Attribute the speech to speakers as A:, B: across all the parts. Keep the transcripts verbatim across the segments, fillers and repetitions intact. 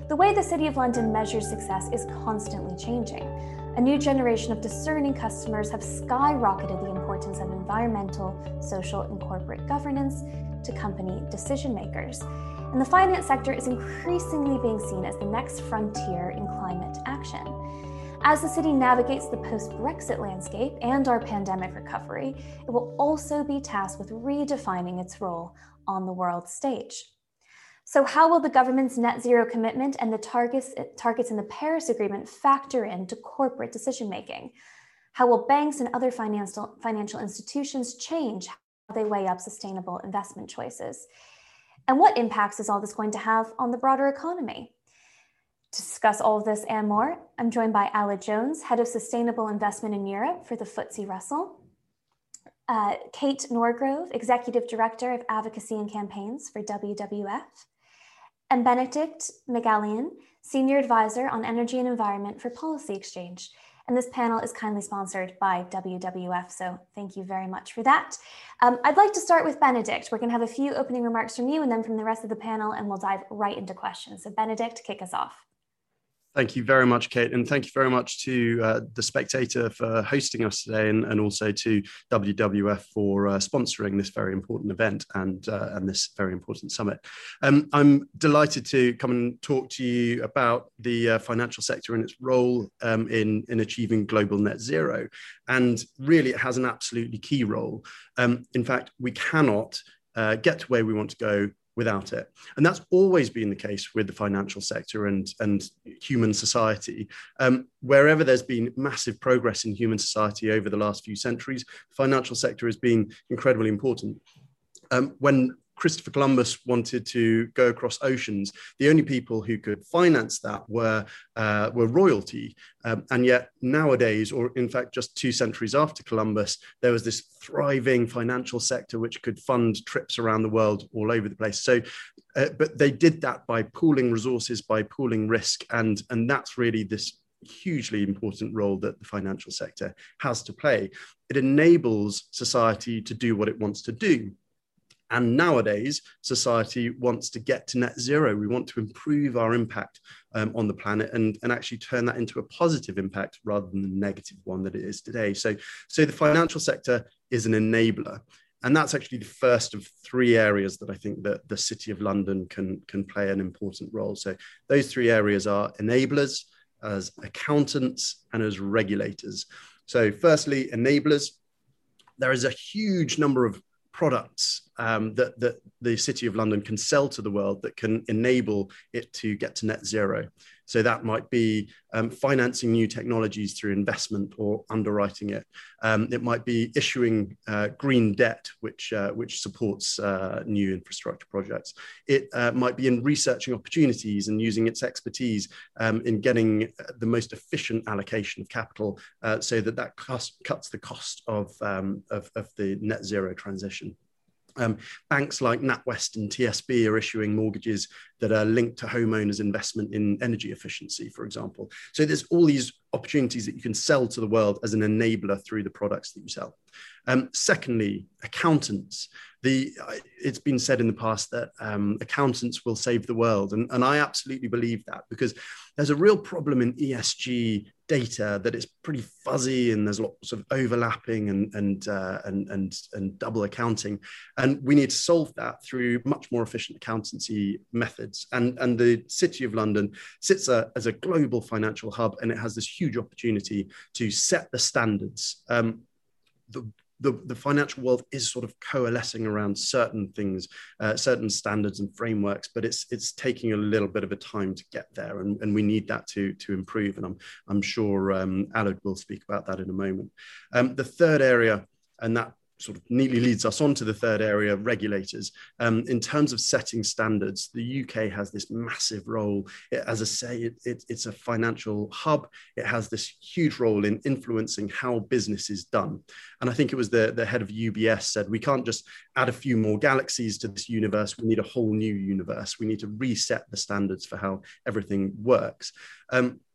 A: the way the City of London measures success is constantly changing. A new generation of discerning customers have skyrocketed the importance of environmental, social, and corporate governance to company decision makers. And the finance sector is increasingly being seen as the next frontier in climate action. As the city navigates the post-Brexit landscape and our pandemic recovery, it will also be tasked with redefining its role on the world stage. So how will the government's net zero commitment and the targets, targets in the Paris Agreement factor into corporate decision-making? How will banks and other financial, financial institutions change how they weigh up sustainable investment choices? And what impacts is all this going to have on the broader economy? To discuss all of this and more, I'm joined by Ala Jones, Head of Sustainable Investment in Europe for the F T S E Russell, uh, Kate Norgrove, Executive Director of Advocacy and Campaigns for W W F, and Benedict McGallion, Senior Advisor on Energy and Environment for Policy Exchange. And this panel is kindly sponsored by W W F, so thank you very much for that. Um, I'd like to start with Benedict. We're going to have a few opening remarks from you and then from the rest of the panel, and we'll dive right into questions. So Benedict, kick us off.
B: Thank you very much, Kate, and thank you very much to uh, The Spectator for hosting us today, and, and also to W W F for uh, sponsoring this very important event and, uh, and this very important summit. Um, I'm delighted to come and talk to you about the uh, financial sector and its role um, in, in achieving global net zero. And really, it has an absolutely key role. Um, in fact, we cannot uh, get to where we want to go without it. And that's always been the case with the financial sector and, and human society. Um, wherever there's been massive progress in human society over the last few centuries, the financial sector has been incredibly important. Um, when Christopher Columbus wanted to go across oceans, the only people who could finance that were, uh, were royalty. Um, and yet nowadays, or in fact, just two centuries after Columbus, there was this thriving financial sector which could fund trips around the world all over the place. So, uh, but they did that by pooling resources, by pooling risk. And, and that's really this hugely important role that the financial sector has to play. It enables society to do what it wants to do. And nowadays, society wants to get to net zero. We want to improve our impact um, on the planet and, and actually turn that into a positive impact rather than the negative one that it is today. So, so the financial sector is an enabler. And that's actually the first of three areas that I think that the City of London can, can play an important role. So those three areas are enablers, as accountants, and as regulators. So firstly, enablers. There is a huge number of products um, that, that the City of London can sell to the world that can enable it to get to net zero. So that might be um, financing new technologies through investment or underwriting it. Um, it might be issuing uh, green debt, which, uh, which supports uh, new infrastructure projects. It uh, might be in researching opportunities and using its expertise um, in getting the most efficient allocation of capital uh, so that that cost, cuts the cost of, um, of, of the net zero transition. Um, banks like NatWest and T S B are issuing mortgages that are linked to homeowners' investment in energy efficiency, for example. So there's all these opportunities that you can sell to the world as an enabler through the products that you sell. Um, secondly, accountants. The, it's been said in the past that um, accountants will save the world. And, and I absolutely believe that, because there's a real problem in E S G data that it's pretty fuzzy and there's lots of overlapping and, and, uh, and, and, and double accounting. And we need to solve that through much more efficient accountancy methods. And, and the City of London sits a, as a global financial hub, and it has this huge opportunity to set the standards. Um, the, The, the financial world is sort of coalescing around certain things, uh, certain standards and frameworks, but it's it's taking a little bit of a time to get there, and, and we need that to, to improve. And I'm, I'm sure um, Alad will speak about that in a moment. Um, the third area, and that sort of neatly leads us on to the third area, regulators. Um, in terms of setting standards, the U K has this massive role. It, as I say, it, it, it's a financial hub. It has this huge role in influencing how business is done. And I think it was the, the head of U B S said, we can't just add a few more galaxies to this universe. We need a whole new universe. We need to reset the standards for how everything works. Um,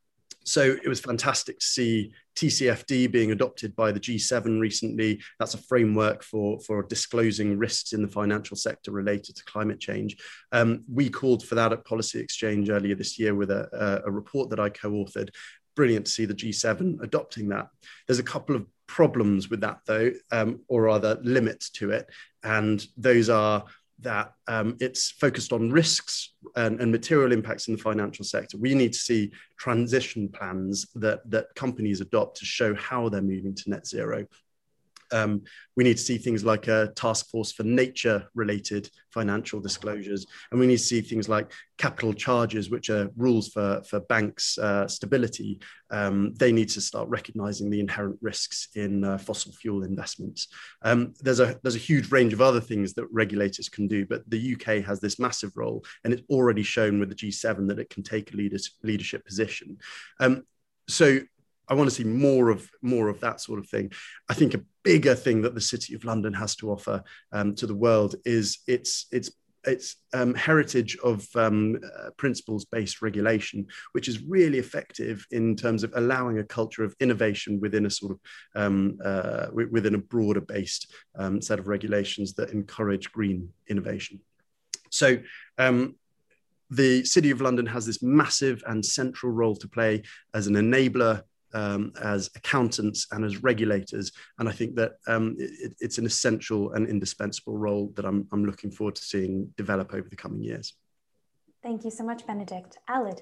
B: So it was fantastic to see T C F D being adopted by the G seven recently. That's a framework for, for disclosing risks in the financial sector related to climate change. Um, we called for that at Policy Exchange earlier this year with a, a, a report that I co-authored. Brilliant to see the G seven adopting that. There's a couple of problems with that though, um, or rather limits to it. And those are that um, it's focused on risks and, and material impacts in the financial sector. We need to see transition plans that, that companies adopt to show how they're moving to net zero. Um, we need to see things like a task force for nature-related financial disclosures, and we need to see things like capital charges, which are rules for, for banks' uh, stability. Um, they need to start recognizing the inherent risks in uh, fossil fuel investments. Um, there's a there's a huge range of other things that regulators can do, but the U K has this massive role, and it's already shown with the G seven that it can take a leaders, leadership position. Um, so. I want to see more of more of that sort of thing. I think a bigger thing that the City of London has to offer um, to the world is its its its um, heritage of um, uh, principles-based regulation, which is really effective in terms of allowing a culture of innovation within a sort of um, uh, within a broader-based um, set of regulations that encourage green innovation. So. Um, the City of London has this massive and central role to play as an enabler, Um, as accountants and as regulators. And I think that um, it, it's an essential and indispensable role that I'm, I'm looking forward to seeing develop over the coming years.
A: Thank you so much, Benedict. Aled.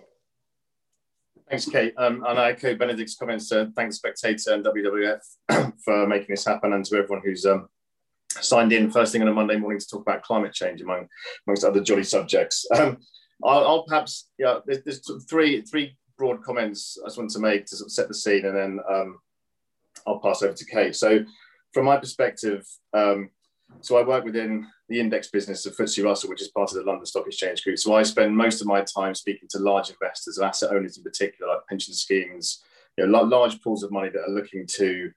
C: Thanks, Kate. Um, and I echo Benedict's comments. Uh, thanks, Spectator and W W F for making this happen, and to everyone who's um, signed in first thing on a Monday morning to talk about climate change, among amongst other jolly subjects. Um, I'll, I'll perhaps, yeah, there's, there's three, three broad comments I just want to make to sort of set the scene, and then um, I'll pass over to Kate. So from my perspective, um, so I work within the index business of F T S E Russell, which is part of the London Stock Exchange Group. So I spend most of my time speaking to large investors and asset owners in particular, like pension schemes, you know, large pools of money that are looking to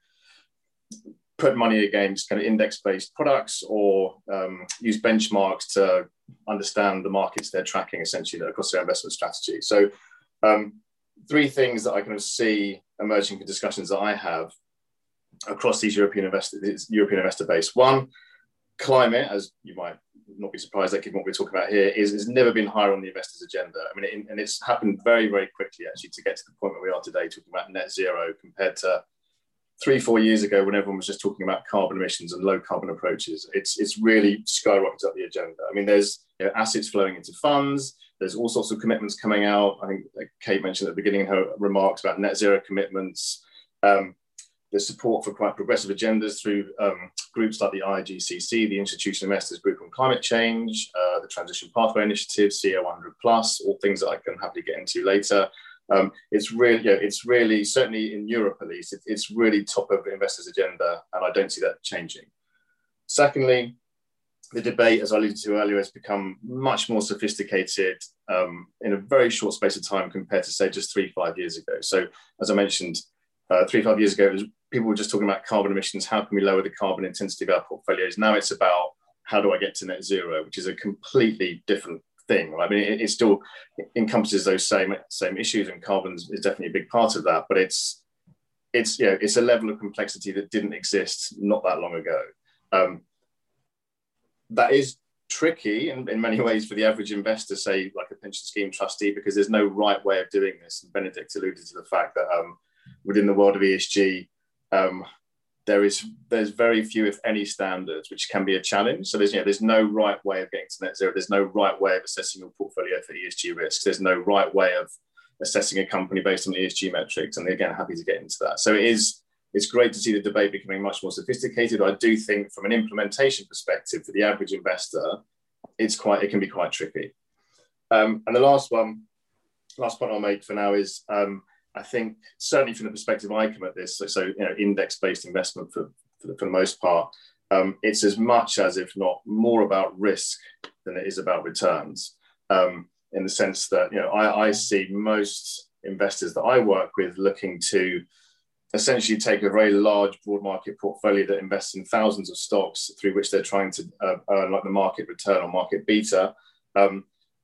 C: put money against kind of index-based products or um, use benchmarks to understand the markets they're tracking essentially across their investment strategy. So um, three things that I kind of see emerging from discussions that I have across these European investor, European investor base. One, climate, as you might not be surprised that given what we're talking about here, is has never been higher on the investors' agenda. I mean, it, and it's happened very, very quickly actually to get to the point where we are today, talking about net zero compared to three, four years ago when everyone was just talking about carbon emissions and low carbon approaches. It's it's really skyrocketed up the agenda. I mean, there's you know, assets flowing into funds. There's all sorts of commitments coming out. I think like Kate mentioned at the beginning in her remarks about net zero commitments. Um, there's support for quite progressive agendas through um, groups like the I G C C, the Institutional Investors Group on Climate Change, uh, the Transition Pathway Initiative, C O one hundred plus, all things that I can happily get into later. Um, it's really, you know, it's really, certainly in Europe at least, it, it's really top of investors' agenda, and I don't see that changing. Secondly, the debate, as I alluded to earlier, has become much more sophisticated um, in a very short space of time compared to, say, just three, five years ago. So, as I mentioned, uh, three, five years ago, it was, people were just talking about carbon emissions. How can we lower the carbon intensity of our portfolios? Now it's about how do I get to net zero, which is a completely different thing. Right? I mean, it, it still encompasses those same same issues, and carbon is definitely a big part of that. But it's it's you know, it's a level of complexity that didn't exist not that long ago. Um, that is tricky in, in many ways for the average investor, say like a pension scheme trustee, because there's no right way of doing this. And Benedict alluded to the fact that um, within the world of E S G, um, there is there's very few, if any, standards, which can be a challenge. So there's you know there's no right way of getting to net zero. There's no right way of assessing your portfolio for E S G risks. There's no right way of assessing a company based on E S G metrics. And again, happy to get into that. So it is. It's great to see the debate becoming much more sophisticated. I do think from an implementation perspective, for the average investor, it's quite, it can be quite tricky. Um, and the last one, last point I'll make for now is, um, I think certainly from the perspective I come at this, so, so you know, index-based investment for, for, the, for the most part, um, it's as much as, if not more about risk than it is about returns. Um, in the sense that, you know, I, I see most investors that I work with looking to essentially take a very large broad market portfolio that invests in thousands of stocks through which they're trying to uh, earn like the market return or market beta. Um,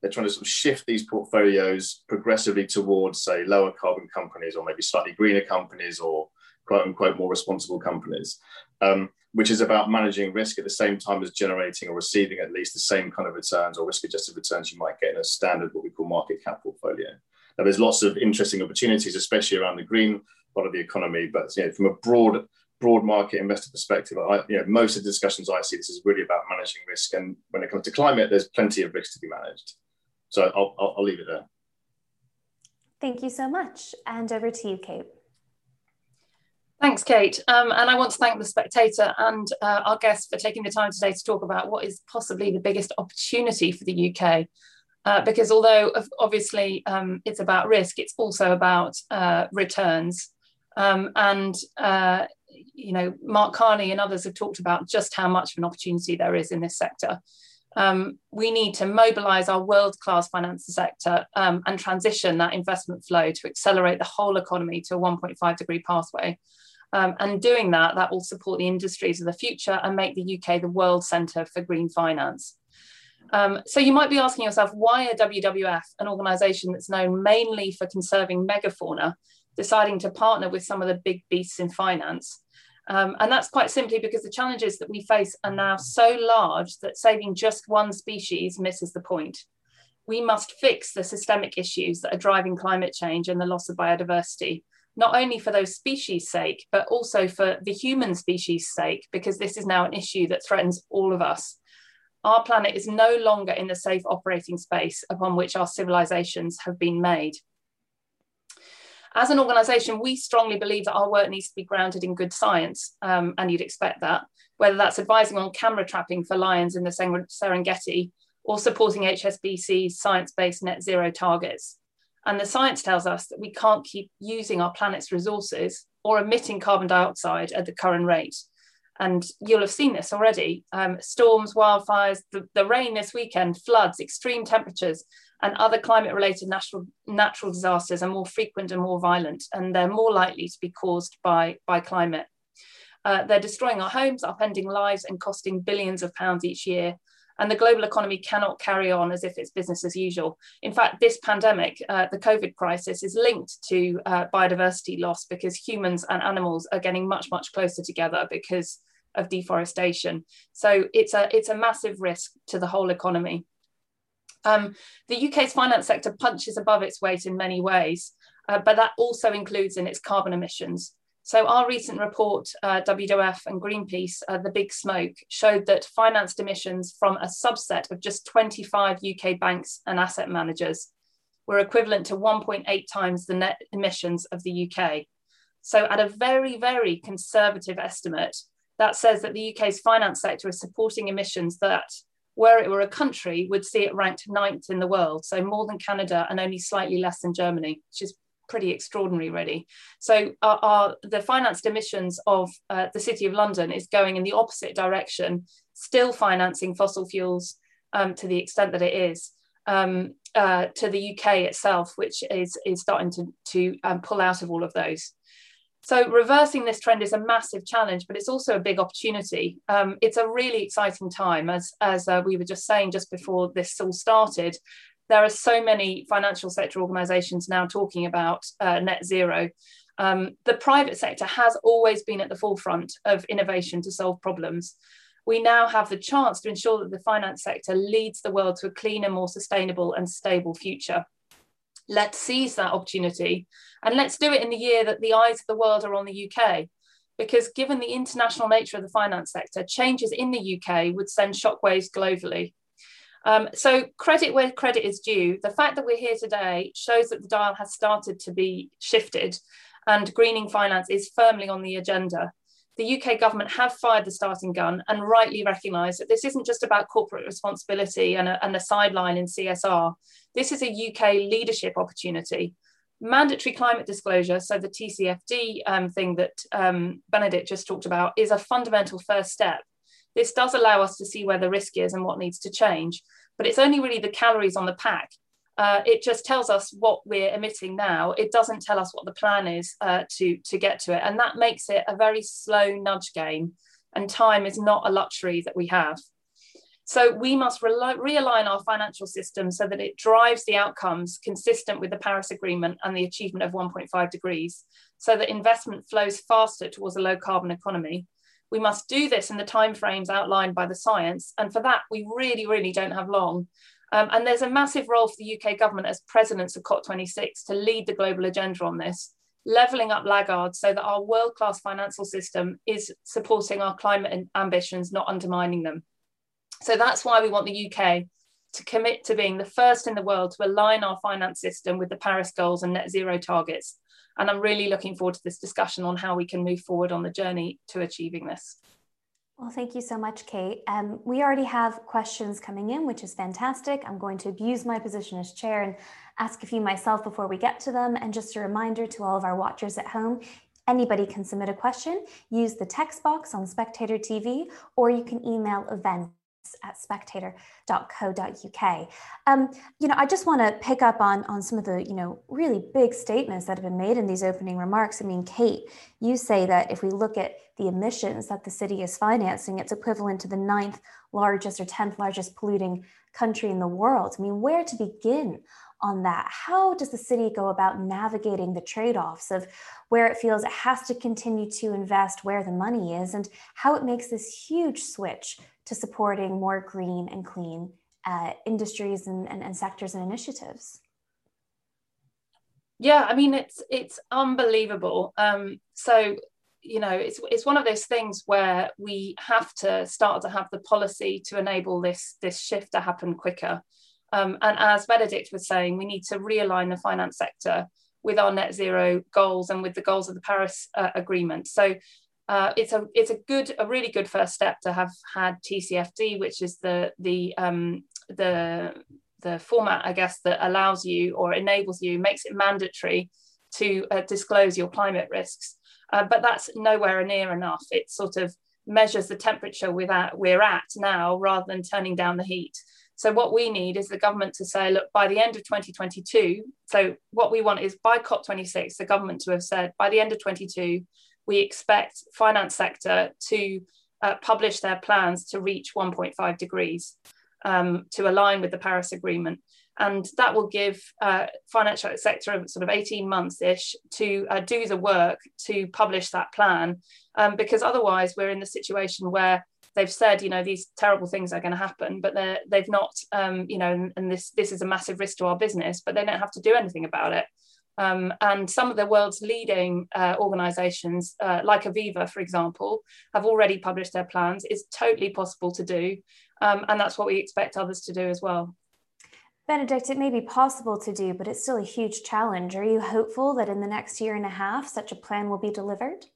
C: they're trying to sort of shift these portfolios progressively towards, say, lower carbon companies, or maybe slightly greener companies, or quote unquote more responsible companies, um, which is about managing risk at the same time as generating or receiving at least the same kind of returns or risk-adjusted returns you might get in a standard, what we call market cap portfolio. Now, there's lots of interesting opportunities, especially around the green part of the economy, but you know, from a broad broad market investor perspective, I, you know, most of the discussions I see, this is really about managing risk. And when it comes to climate, there's plenty of risk to be managed. So I'll, I'll, I'll leave it there.
A: Thank you so much. And over to you, Kate.
D: Thanks, Kate. Um, and I want to thank The Spectator and uh, our guests for taking the time today to talk about what is possibly the biggest opportunity for the U K. Uh, because although obviously um, it's about risk, it's also about uh, returns. Um, and, uh, you know, Mark Carney and others have talked about just how much of an opportunity there is in this sector. Um, we need to mobilise our world-class finance sector um, and transition that investment flow to accelerate the whole economy to a one point five degree pathway. Um, and doing that, that will support the industries of the future and make the U K the world centre for green finance. Um, so you might be asking yourself, why are W W F, an organisation that's known mainly for conserving megafauna, deciding to partner with some of the big beasts in finance? Um, and that's quite simply because the challenges that we face are now so large that saving just one species misses the point. We must fix the systemic issues that are driving climate change and the loss of biodiversity, not only for those species' sake, but also for the human species' sake, because this is now an issue that threatens all of us. Our planet is no longer in the safe operating space upon which our civilizations have been made. As an organisation, we strongly believe that our work needs to be grounded in good science, um, and you'd expect that, whether that's advising on camera trapping for lions in the Serengeti or supporting H S B C's science-based net zero targets. And the science tells us that we can't keep using our planet's resources or emitting carbon dioxide at the current rate. And you'll have seen this already. Um, storms, wildfires, the, the rain this weekend, floods, extreme temperatures, and other climate-related natural, natural disasters are more frequent and more violent, and they're more likely to be caused by, by climate. Uh, they're destroying our homes, upending lives, and costing billions of pounds each year. And the global economy cannot carry on as if it's business as usual. In fact, this pandemic, uh, the COVID crisis, is linked to uh, biodiversity loss because humans and animals are getting much, much closer together because of deforestation. So it's a, it's a massive risk to the whole economy. Um, the U K's finance sector punches above its weight in many ways, uh, but that also includes in its carbon emissions. So our recent report, uh, W W F and Greenpeace, uh, The Big Smoke, showed that financed emissions from a subset of just twenty-five U K banks and asset managers were equivalent to one point eight times the net emissions of the U K. So at a very, very conservative estimate, that says that the U K's finance sector is supporting emissions that, were it were a country, would see it ranked ninth in the world. So more than Canada and only slightly less than Germany, which is pretty extraordinary, really. So our, our, the financed emissions of uh, the City of London is going in the opposite direction, still financing fossil fuels um, to the extent that it is, um, uh, to the U K itself, which is, is starting to, to um, pull out of all of those. So reversing this trend is a massive challenge, but it's also a big opportunity. Um, it's a really exciting time, as, as uh, we were just saying just before this all started. There are so many financial sector organisations now talking about uh, net zero. Um, the private sector has always been at the forefront of innovation to solve problems. We now have the chance to ensure that the finance sector leads the world to a cleaner, more sustainable and stable future. Let's seize that opportunity, and let's do it in the year that the eyes of the world are on the U K, because given the international nature of the finance sector, changes in the U K would send shockwaves globally. Um, so credit where credit is due. The fact that we're here today shows that the dial has started to be shifted and greening finance is firmly on the agenda. The U K government have fired the starting gun and rightly recognised that this isn't just about corporate responsibility and a, and a sideline in C S R. This is a U K leadership opportunity. Mandatory climate disclosure, so the T C F D um, thing that um, Benedict just talked about, is a fundamental first step. This does allow us to see where the risk is and what needs to change, but it's only really the calories on the pack. Uh, it just tells us what we're emitting now. It doesn't tell us what the plan is uh, to, to get to it. And that makes it a very slow nudge game, and time is not a luxury that we have. So we must re- realign our financial system so that it drives the outcomes consistent with the Paris Agreement and the achievement of one point five degrees, so that investment flows faster towards a low carbon economy. We must do this in the timeframes outlined by the science. And for that, we really, really don't have long. Um, and there's a massive role for the U K government as presidents of COP twenty-six to lead the global agenda on this, levelling up laggards so that our world-class financial system is supporting our climate ambitions, not undermining them. So that's why we want the U K to commit to being the first in the world to align our finance system with the Paris goals and net zero targets. And I'm really looking forward to this discussion on how we can move forward on the journey to achieving this.
A: Well, thank you so much, Kate. Um, we already have questions coming in, which is fantastic. I'm going to abuse my position as chair and ask a few myself before we get to them. And just a reminder to all of our watchers at home, anybody can submit a question, use the text box on Spectator T V, or you can email events at spectator dot co dot U K. Um, you know, I just want to pick up on, on some of the, you know, really big statements that have been made in these opening remarks. I mean, Kate, you say that if we look at the emissions that the city is financing, it's equivalent to the ninth largest or tenth largest polluting country in the world. I mean, where to begin on that? How does the city go about navigating the trade-offs of where it feels it has to continue to invest where the money is, and how it makes this huge switch to supporting more green and clean uh, industries and, and, and sectors and initiatives?
D: Yeah, I mean, it's it's unbelievable. Um, so, you know, it's it's one of those things where we have to start to have the policy to enable this, this shift to happen quicker. Um, and as Benedict was saying, we need to realign the finance sector with our net zero goals and with the goals of the Paris uh, Agreement. So uh, it's a it's a good a really good first step to have had T C F D, which is the the um, the the format, I guess, that allows you or enables you, makes it mandatory to uh, disclose your climate risks. Uh, but that's nowhere near enough. It sort of measures the temperature we're at, we're at now rather than turning down the heat. So what we need is the government to say, look, by the end of twenty twenty-two, so what we want is by COP twenty-six, the government to have said, by the end of twenty-two, we expect finance sector to uh, publish their plans to reach one point five degrees um, to align with the Paris Agreement. And that will give uh, financial sector sort of eighteen months-ish to uh, do the work to publish that plan, um, because otherwise we're in the situation where they've said, you know, these terrible things are going to happen, but they're, they've not, um, you know, and, and this this is a massive risk to our business, but they don't have to do anything about it. Um, and some of the world's leading uh, organisations, uh, like Aviva, for example, have already published their plans. It's totally possible to do, um, and that's what we expect others to do as well.
A: Benedict, it may be possible to do, but it's still a huge challenge. Are you hopeful that in the next year and a half, such a plan will be delivered?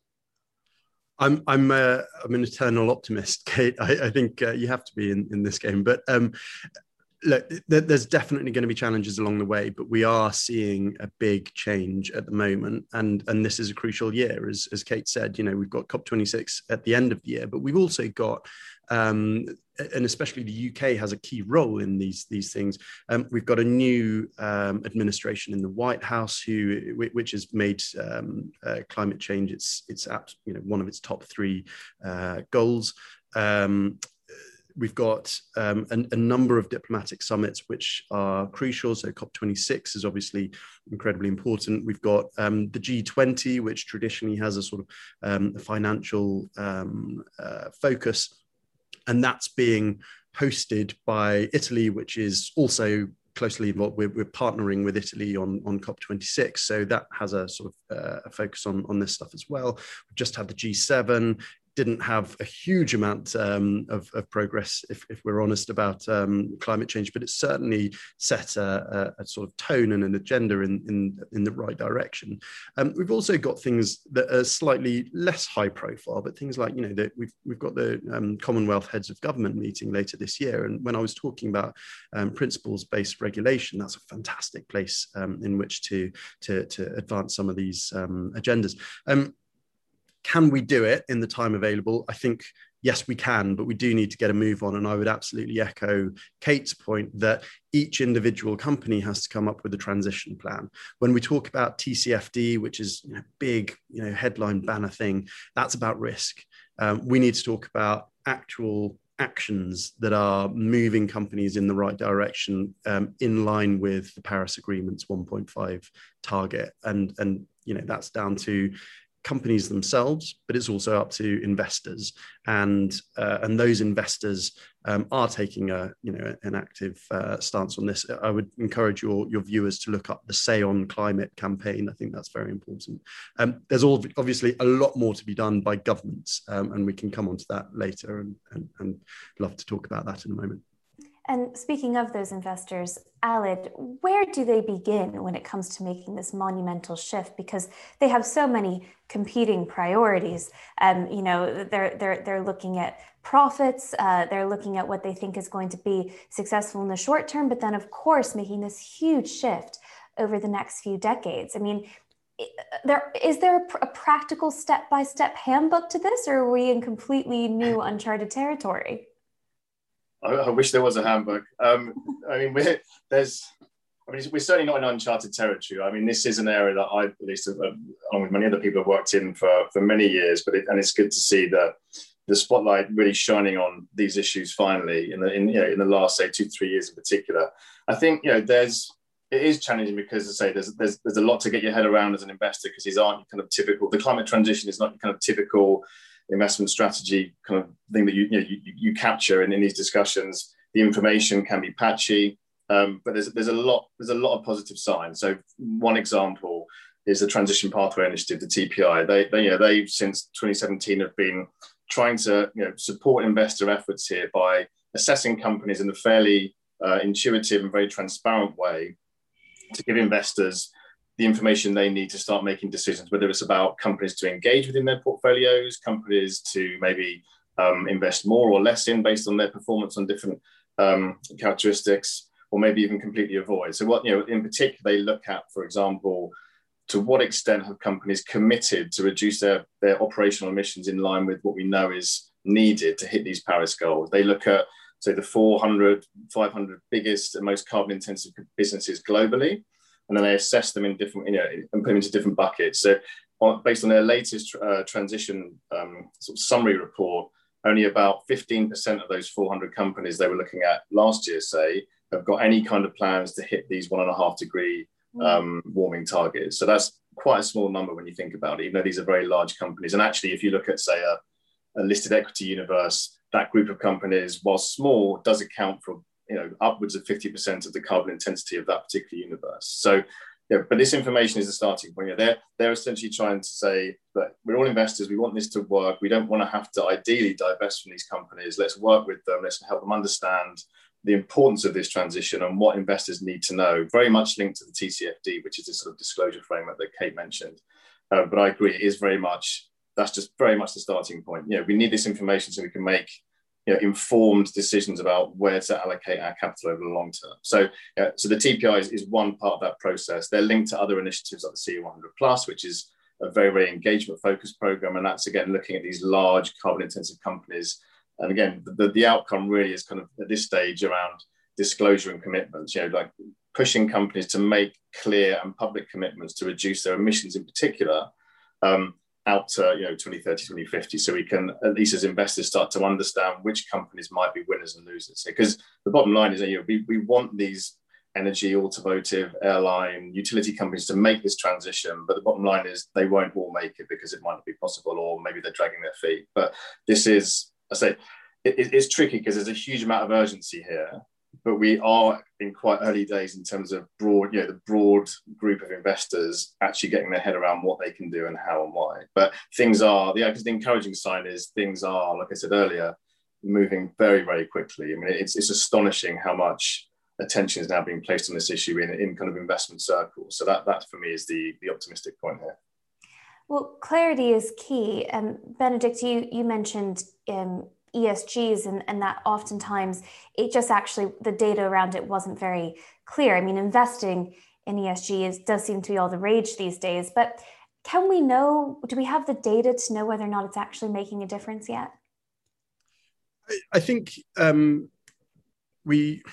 B: I'm I'm uh, I'm an eternal optimist, Kate. I, I think uh, you have to be in, in this game. But um, look, th- there's definitely going to be challenges along the way, but we are seeing a big change at the moment, and and this is a crucial year, as as Kate said. You know, we've got COP twenty-six at the end of the year, but we've also got. Um, and especially the U K has a key role in these these things. Um, we've got a new um, administration in the White House, who which has made um, uh, climate change its its you know one of its top three uh, goals. Um, we've got um, a, a number of diplomatic summits which are crucial. So COP twenty-six is obviously incredibly important. We've got um, the G twenty, which traditionally has a sort of um, financial um, uh, focus. And that's being hosted by Italy, which is also closely involved. We're, we're partnering with Italy on, on COP twenty-six. So that has a sort of uh, a focus on, on this stuff as well. We've just had the G seven. Didn't have a huge amount um, of, of progress, if, if we're honest, about um, climate change, but it certainly set a, a, a sort of tone and an agenda in, in, in the right direction. Um, we've also got things that are slightly less high profile, but things like, you know, that we've, we've got the um, Commonwealth Heads of Government meeting later this year. And when I was talking about um, principles-based regulation, that's a fantastic place um, in which to, to, to advance some of these um, agendas. Um, Can we do it in the time available? I think, yes, we can, but we do need to get a move on. And I would absolutely echo Kate's point that each individual company has to come up with a transition plan. When we talk about T C F D, which is a you know, big, you know, headline banner thing, that's about risk. Um, we need to talk about actual actions that are moving companies in the right direction, um, in line with the Paris Agreement's one point five target. And, and you know, that's down to companies themselves, but it's also up to investors, and uh, and those investors um, are taking a you know an active uh, stance on this. I would encourage your your viewers to look up the Say on Climate campaign. I think that's very important. Um, there's all, obviously a lot more to be done by governments, um, and we can come on to that later, and, and and love to talk about that in a moment.
A: And speaking of those investors, Aled, where do they begin when it comes to making this monumental shift? Because they have so many competing priorities. Um, you know, they're they're they're looking at profits. Uh, they're looking at what they think is going to be successful in the short term, but then, of course, making this huge shift over the next few decades. I mean, there is there a, a practical step-by-step handbook to this, or are we in completely new, uncharted territory?
C: I, I wish there was a handbook. Um, I mean, we're, there's, I mean, we're certainly not in uncharted territory. I mean, this is an area that I, at least, uh, along with many other people, have worked in for, for many years. But it, and it's good to see the the spotlight really shining on these issues finally in the in you know in the last say two three years in particular. I think you know there's it is challenging because, as I say, there's there's there's a lot to get your head around as an investor, because these aren't kind of typical. The climate transition is not kind of typical investment strategy kind of thing that you you, know, you, you capture in, in these discussions. The information can be patchy, um, but there's there's a lot there's a lot of positive signs. So one example is the Transition Pathway Initiative, the T P I. They they you know they since twenty seventeen have been trying to you know support investor efforts here by assessing companies in a fairly uh, intuitive and very transparent way to give investors the information they need to start making decisions, whether it's about companies to engage within their portfolios, companies to maybe um, invest more or less in based on their performance on different um, characteristics, or maybe even completely avoid. So what, you know, in particular, they look at, for example, to what extent have companies committed to reduce their, their operational emissions in line with what we know is needed to hit these Paris goals. They look at, say, the four hundred, five hundred biggest and most carbon intensive businesses globally, and then they assess them in different, you know, and put them into different buckets. So on, based on their latest uh, transition um, sort of summary report, only about fifteen percent of those four hundred companies they were looking at last year, say, have got any kind of plans to hit these one and a half degree um, warming targets. So that's quite a small number when you think about it, even though these are very large companies. And actually, if you look at, say, a, a listed equity universe, that group of companies, while small, does account for you know upwards of fifty percent of the carbon intensity of that particular universe. So, yeah, but this information is a starting point. They're they're essentially trying to say that we're all investors. We want this to work. We don't want to have to ideally divest from these companies. Let's work with them. Let's help them understand the importance of this transition and what investors need to know. Very much linked to the T C F D, which is this sort of disclosure framework that Kate mentioned. Uh, but I agree, it is very much, that's just very much the starting point. You know, we need this information so we can make you know, informed decisions about where to allocate our capital over the long term. So, uh, so the T P I is, is one part of that process. They're linked to other initiatives like the C E one hundred plus, which is a very, very engagement-focused program. And that's, again, looking at these large carbon-intensive companies. And again, the, the outcome really is kind of at this stage around disclosure and commitments, you know, like pushing companies to make clear and public commitments to reduce their emissions in particular um, out to, you know, twenty thirty, twenty fifty. So we can, at least as investors, start to understand which companies might be winners and losers. Because the bottom line is that you know, we, we want these energy, automotive, airline, utility companies to make this transition. But the bottom line is they won't all make it because it might not be possible, or maybe they're dragging their feet. But this is, I say, it, it's tricky because there's a huge amount of urgency here, but we are in quite early days in terms of broad, you know, the broad group of investors actually getting their head around what they can do and how and why. But things are, the, the encouraging sign is things are, like I said earlier, moving very, very quickly. I mean, it's, it's astonishing how much attention is now being placed on this issue in, in kind of investment circles. So that, that for me is the, the optimistic point here.
A: Well, clarity is key. Um, Benedict, you, you mentioned um, E S Gs and, and that oftentimes it just actually, the data around it wasn't very clear. I mean, investing in E S G is, does seem to be all the rage these days, but can we know, do we have the data to know whether or not it's actually making a difference yet?
B: I, I think um, we...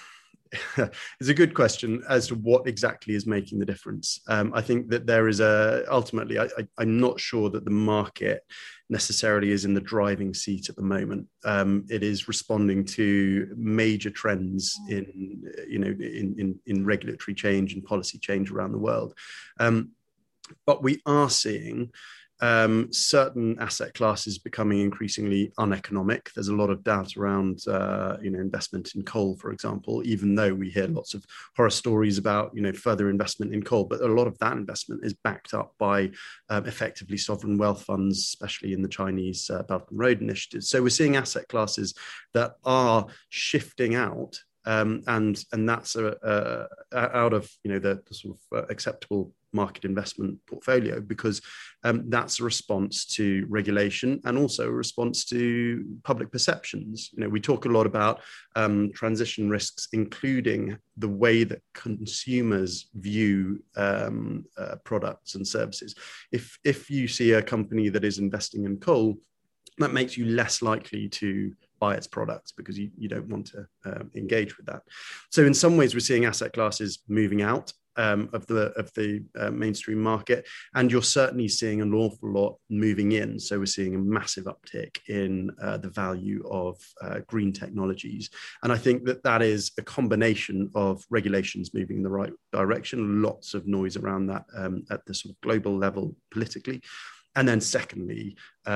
B: It's a good question as to what exactly is making the difference. Um, I think that there is a, ultimately, I, I, I'm not sure that the market necessarily is in the driving seat at the moment. Um, it is responding to major trends in, you know, in, in, in regulatory change and policy change around the world. Um, but we are seeing Um, certain asset classes becoming increasingly uneconomic. There's a lot of doubt around, uh, you know, investment in coal, for example, even though we hear lots of horror stories about, you know, further investment in coal. But a lot of that investment is backed up by um, effectively sovereign wealth funds, especially in the Chinese uh, Belt and Road Initiative. So we're seeing asset classes that are shifting out. Um, and and that's a, a, out of, you know, the, the sort of uh, acceptable market investment portfolio, because um, that's a response to regulation and also a response to public perceptions. You know, we talk a lot about um, transition risks, including the way that consumers view um, uh, products and services. If if you see a company that is investing in coal, that makes you less likely to buy its products because you, you don't want to um, engage with that. So in some ways, we're seeing asset classes moving out um, of the of the uh, mainstream market, and you're certainly seeing an awful lot moving in. So we're seeing a massive uptick in uh, the value of uh, green technologies. And I think that that is a combination of regulations moving in the right direction, lots of noise around that um, at the sort of global level politically. And then secondly,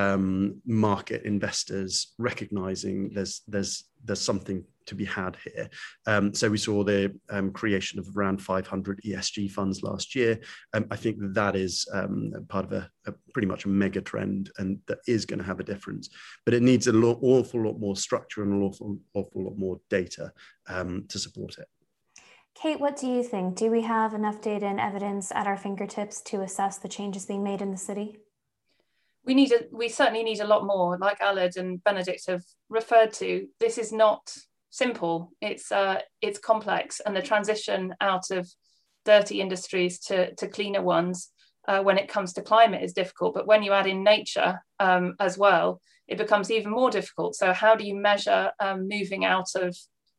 B: um, market investors recognizing there's there's there's something to be had here. Um, so we saw the um, creation of around five hundred E S G funds last year. Um, I think that is um, part of a, a pretty much a mega trend, and that is going to have a difference. But it needs an awful lot more structure and an awful, awful lot more data um, to support it.
A: Kate, what do you think? Do we have enough data and evidence at our fingertips to assess the changes being made in the city?
D: We need a, we certainly need a lot more. Like Aled and Benedict have referred to, this is not simple. It's uh, it's complex, and the transition out of dirty industries to, to cleaner ones uh, when it comes to climate is difficult. But when you add in nature um, as well, it becomes even more difficult. So how do you measure um, moving out of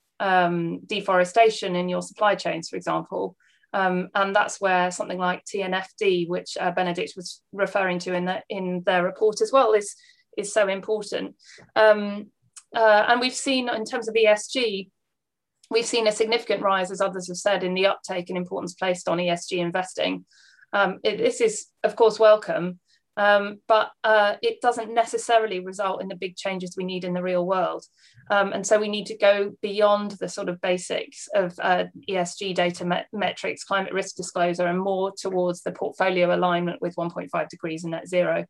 D: um, deforestation in your supply chains, for example? Um, and that's where something like T N F D, which uh, Benedict was referring to in, the, in their report as well, is, is so important. Um, uh, and we've seen, in terms of E S G, we've seen a significant rise, as others have said, in the uptake and importance placed on E S G investing. Um, it, this is, of course, welcome, um, but uh, it doesn't necessarily result in the big changes we need in the real world. Um, and so we need to go beyond the sort of basics of uh, E S G data met metrics, climate risk disclosure, and more towards the portfolio alignment with one point five degrees and net zero.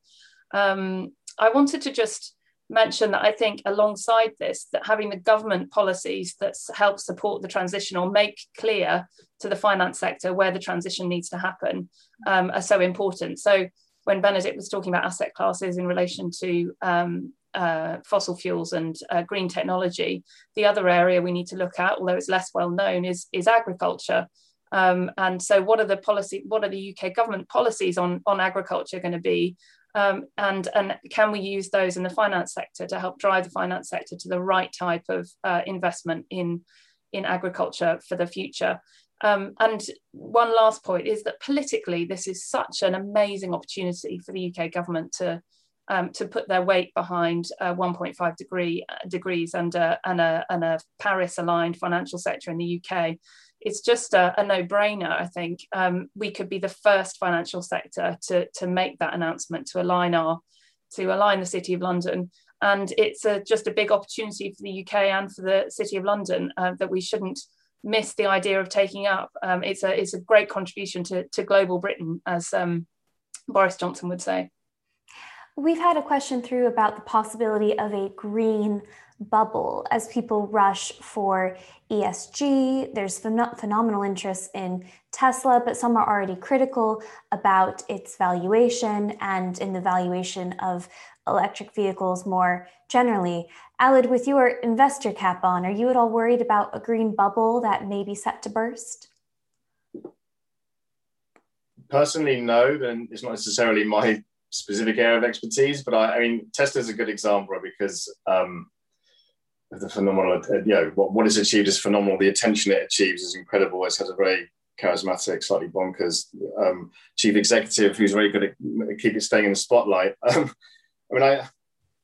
D: Um, I wanted to just mention that I think alongside this, that having the government policies that help support the transition or make clear to the finance sector where the transition needs to happen um, are so important. So when Benedict was talking about asset classes in relation to um, uh, fossil fuels and uh, green technology, the other area we need to look at, although it's less well known, is, is agriculture. Um, and so what are the policy, what are the U K government policies on, on agriculture going to be? Um, and, and can we use those in the finance sector to help drive the finance sector to the right type of uh, investment in, in agriculture for the future? Um, and one last point is that politically, this is such an amazing opportunity for the U K government to, um, to put their weight behind uh, one point five degree, uh, degrees and, uh, and a, and a Paris-aligned financial sector in the U K. It's just a, a no-brainer, I think. Um, we could be the first financial sector to, to make that announcement, to align our, to align the City of London. And it's a, just a big opportunity for the U K and for the City of London uh, that we shouldn't miss the idea of taking up. Um, it's a it's a great contribution to, to global Britain, as um, Boris Johnson would say.
A: We've had a question through about the possibility of a green bubble as people rush for E S G. There's phen- phenomenal interest in Tesla, but some are already critical about its valuation and in the valuation of electric vehicles more generally. Aled, with your investor cap on, are you at all worried about a green bubble that may be set to burst?
C: Personally, no, and it's not necessarily my specific area of expertise, but I, I mean, Tesla's a good example because um, the phenomenal, you know, what, what is achieved is phenomenal. The attention it achieves is incredible. It has a very charismatic, slightly bonkers um, chief executive who's very good at keeping staying in the spotlight. Um, I mean, I,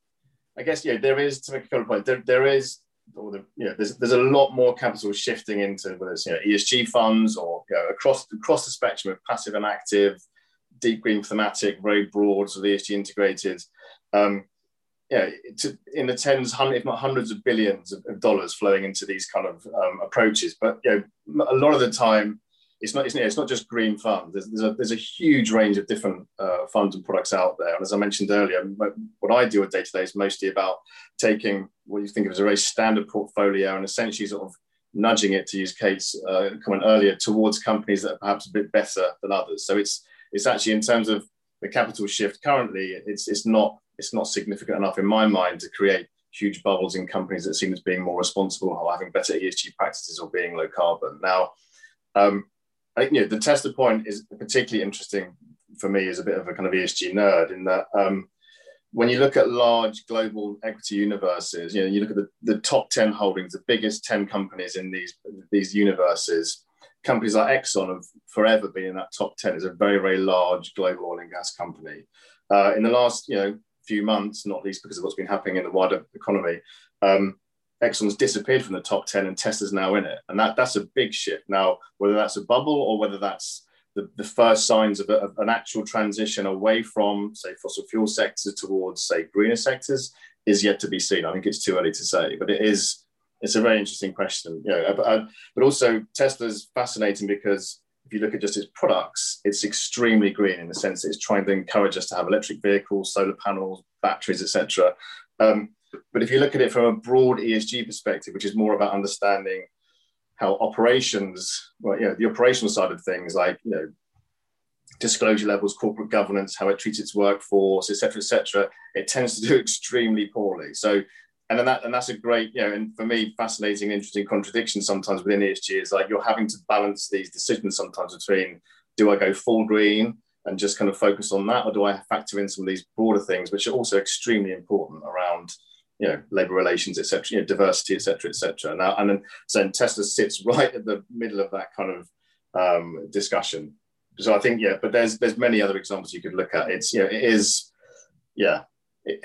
C: I guess, yeah, there is, to make a point, there, there is, or the, you know, there's there's a lot more capital shifting into whether it's, you know, E S G funds or, you know, across across the spectrum of passive and active, deep green thematic, very broad, so the E S G integrated. Um, yeah, to, in the tens, hundreds, if not hundreds of billions of, of dollars flowing into these kind of um, approaches. But, you know, a lot of the time, it's not, it's, you know, it's not just green funds. There's, there's, a, there's a huge range of different uh, funds and products out there. And as I mentioned earlier, what I do day to day is mostly about taking what you think of as a very standard portfolio and essentially sort of nudging it, to use Kate's uh, comment earlier, towards companies that are perhaps a bit better than others. So it's it's actually, in terms of the capital shift currently, it's it's not it's not significant enough in my mind to create huge bubbles in companies that seem as being more responsible or having better E S G practices or being low carbon. Now, um, I think, you know, the Tesla point is particularly interesting for me as a bit of a kind of E S G nerd, in that um, when you look at large global equity universes, you know, you look at the, the top ten holdings, the biggest ten companies in these, these universes, companies like Exxon have forever been in that top ten. Is a very, very large global oil and gas company. Uh, in the last, you know, few months, not least because of what's been happening in the wider economy, um, Exxon's disappeared from the top ten and Tesla's now in it. And that, that's a big shift. Now, whether that's a bubble or whether that's the, the first signs of, a, of an actual transition away from, say, fossil fuel sectors towards, say, greener sectors is yet to be seen. I think it's too early to say, but it is, it's a very interesting question. You know, but, but also Tesla's fascinating because if you look at just its products, it's extremely green in the sense that it's trying to encourage us to have electric vehicles, solar panels, batteries, et cetera. Um, but if you look at it from a broad E S G perspective, which is more about understanding how operations, well, you know, the operational side of things, like, you know, disclosure levels, corporate governance, how it treats its workforce, et cetera, et cetera, it tends to do extremely poorly. So, and then that, and that's a great, you know, and for me, fascinating, interesting contradiction sometimes within E S G is like you're having to balance these decisions sometimes between, do I go full green and just kind of focus on that, or do I factor in some of these broader things, which are also extremely important around, you know, labor relations, et cetera, you know, diversity, et cetera, et cetera. Now, and then so Tesla sits right at the middle of that kind of um, discussion. So I think, yeah, but there's there's many other examples you could look at. It's, you know, it is, yeah. It,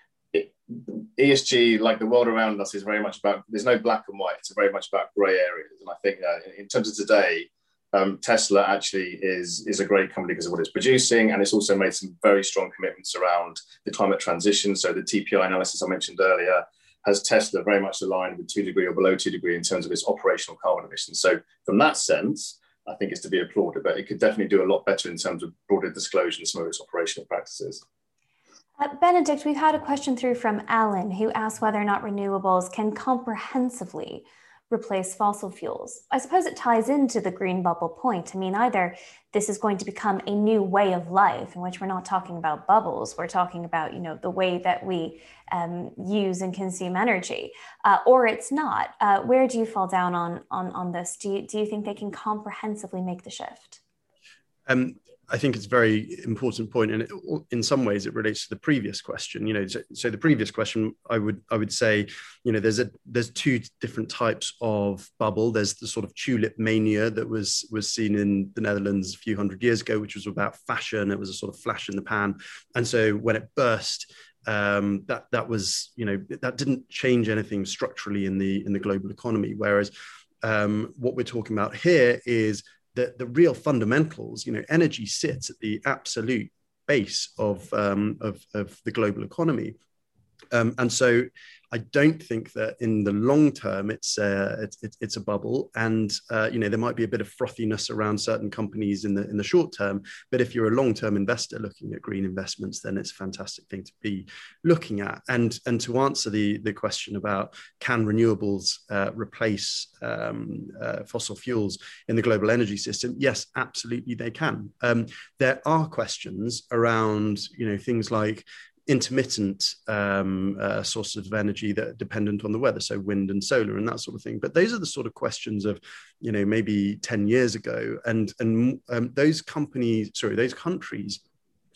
C: E S G, like the world around us, is very much about, there's no black and white, it's very much about grey areas. And I think uh, in terms of today, um, Tesla actually is, is a great company because of what it's producing, and it's also made some very strong commitments around the climate transition. So the T P I analysis I mentioned earlier has Tesla very much aligned with two degree or below two degree in terms of its operational carbon emissions. So from that sense, I think it's to be applauded, but it could definitely do a lot better in terms of broader disclosure and some of its operational practices.
A: Uh, Benedict, we've had a question through from Alan who asked whether or not renewables can comprehensively replace fossil fuels. I suppose it ties into the green bubble point. I mean, either this is going to become a new way of life in which we're not talking about bubbles, we're talking about, you know, the way that we um, use and consume energy, uh, or it's not. Uh, where do you fall down on, on, on this? Do you, do you think they can comprehensively make the shift?
B: Um, I think it's a very important point, and it, in some ways it relates to the previous question. You know, so, so the previous question, I would I would say, you know, there's a there's two different types of bubble. There's the sort of tulip mania that was was seen in the Netherlands a few hundred years ago, which was about fashion. It was a sort of flash in the pan, and so when it burst, um, that that was, you know, that didn't change anything structurally in the in the global economy. Whereas um, what we're talking about here is The, the real fundamentals. You know, energy sits at the absolute base of, um, of, of the global economy. Um, and so I don't think that in the long term it's uh, it's, it's a bubble, and uh, you know, there might be a bit of frothiness around certain companies in the in the short term. But if you're a long-term investor looking at green investments, then it's a fantastic thing to be looking at. And and to answer the the question about can renewables uh, replace um, uh, fossil fuels in the global energy system, yes, absolutely they can. Um, there are questions around, you know, things like intermittent um, uh, sources of energy that are dependent on the weather, so wind and solar and that sort of thing. But those are the sort of questions of, you know, maybe ten years ago, and and um, those companies, sorry, those countries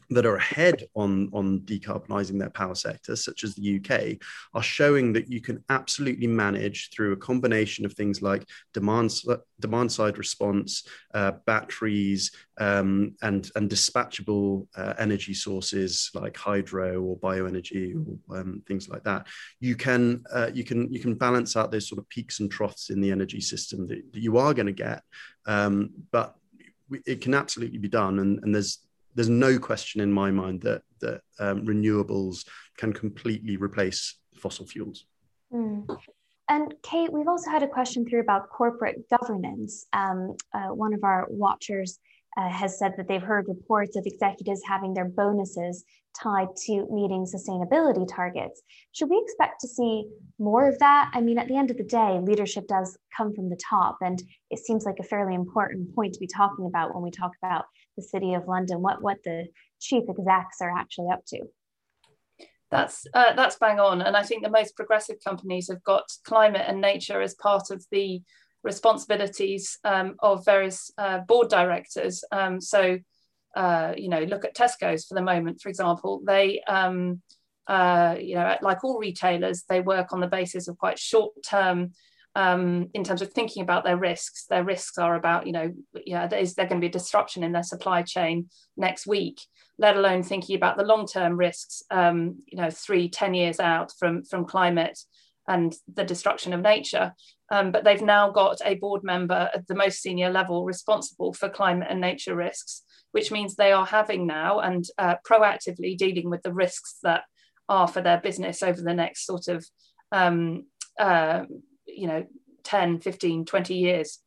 B: that are ahead on, on decarbonising their power sector, such as the U K, are showing that you can absolutely manage through a combination of things like demand, demand side response, uh, batteries, um, and, and dispatchable uh, energy sources like hydro or bioenergy or um, things like that. You can, uh, you, can, you can balance out those sort of peaks and troughs in the energy system that, that you are going to get, um, but it can absolutely be done. And, and there's There's no question in my mind that, that um, renewables can completely replace fossil fuels.
A: Mm. And Kate, we've also had a question through about corporate governance. Um, uh, one of our watchers uh, has said that they've heard reports of executives having their bonuses tied to meeting sustainability targets. Should we expect to see more of that? I mean, at the end of the day, leadership does come from the top, and it seems like a fairly important point to be talking about when we talk about the City of London, what, what the chief execs are actually up to.
D: That's uh, that's bang on. And I think the most progressive companies have got climate and nature as part of the responsibilities um, of various uh, board directors. Um, so, uh, you know, look at Tesco's for the moment, for example. They, um, uh, you know, like all retailers, they work on the basis of quite short-term Um, in terms of thinking about their risks. Their risks are about, you know, yeah, is there going to be a disruption in their supply chain next week, let alone thinking about the long-term risks, um, you know, three, ten years out from, from climate and the destruction of nature. Um, but they've now got a board member at the most senior level responsible for climate and nature risks, which means they are having now and uh, proactively dealing with the risks that are for their business over the next sort of um, uh, you know, ten, fifteen, twenty years.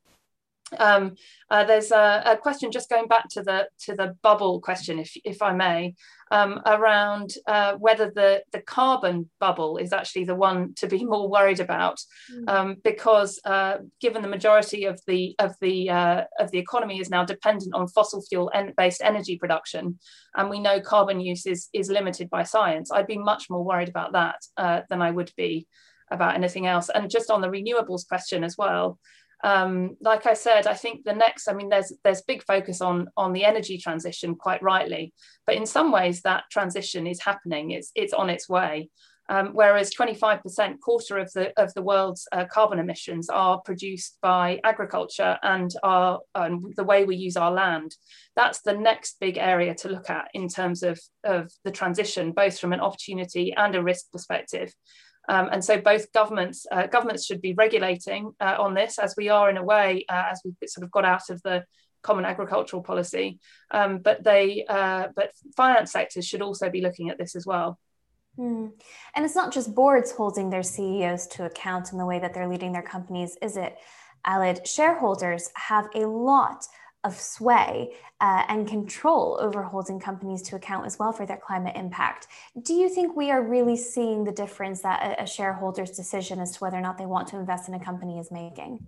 D: Um, uh, there's a, a question just going back to the to the bubble question, if if I may, um, around uh, whether the the carbon bubble is actually the one to be more worried about, um, because uh, given the majority of the of the uh, of the economy is now dependent on fossil fuel based energy production, and we know carbon use is is limited by science, I'd be much more worried about that uh, than I would be about anything else. And just on the renewables question as well, um, like I said, I think the next, I mean, there's there's big focus on on the energy transition, quite rightly, but in some ways that transition is happening, it's it's on its way. Um, whereas twenty-five percent, quarter of the of the world's uh, carbon emissions are produced by agriculture and our um, the way we use our land. That's the next big area to look at in terms of, of the transition, both from an opportunity and a risk perspective. Um, and so both governments uh, governments should be regulating uh, on this, as we are in a way, uh, as we sort of got out of the common agricultural policy. Um, but they, uh, but finance sectors should also be looking at this as well.
A: Mm. And it's not just boards holding their C E Os to account in the way that they're leading their companies, is it, Aled? Shareholders have a lot of sway uh, and control over holding companies to account as well for their climate impact. Do you think we are really seeing the difference that a, a shareholder's decision as to whether or not they want to invest in a company is making?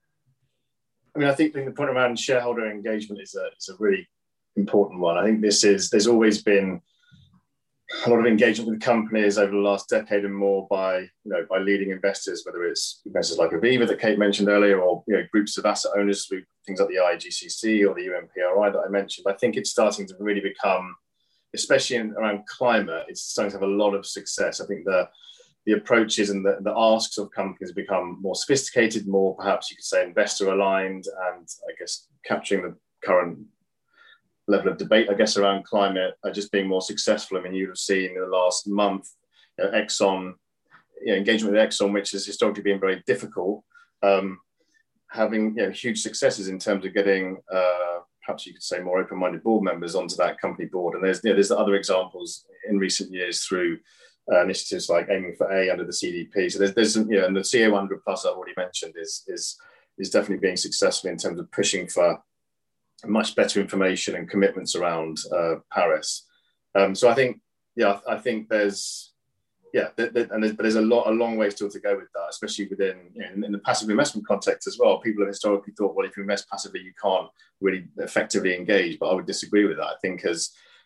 C: I mean, I think the point around shareholder engagement is a, is a really important one. I think this is, there's always been a lot of engagement with companies over the last decade and more by, you know, by leading investors, whether it's investors like Aviva that Kate mentioned earlier, or, you know, groups of asset owners through things like the I G C C or the U N P R I that I mentioned. I think it's starting to really become, especially in, around climate, it's starting to have a lot of success. I think the the approaches and the, the asks of companies have become more sophisticated, more perhaps you could say investor aligned, and I guess capturing the current level of debate, I guess, around climate are just being more successful. I mean, you'd have seen in the last month, you know, Exxon, you know, engagement with Exxon, which has historically been very difficult, um, having, you know, huge successes in terms of getting, uh, perhaps you could say, more open-minded board members onto that company board. And there's, you know, there's other examples in recent years through uh, initiatives like Aiming for A under the C D P. So there's, there's, you know, and the C A one hundred plus I've already mentioned is is is definitely being successful in terms of pushing for much better information and commitments around uh, Paris. Um, so I think, yeah, I think there's, yeah, th- th- and there's, but there's a lot, a long way still to go with that, especially within, you know, in, in the passive investment context as well. People have historically thought, well, if you invest passively, you can't really effectively engage. But I would disagree with that. I think as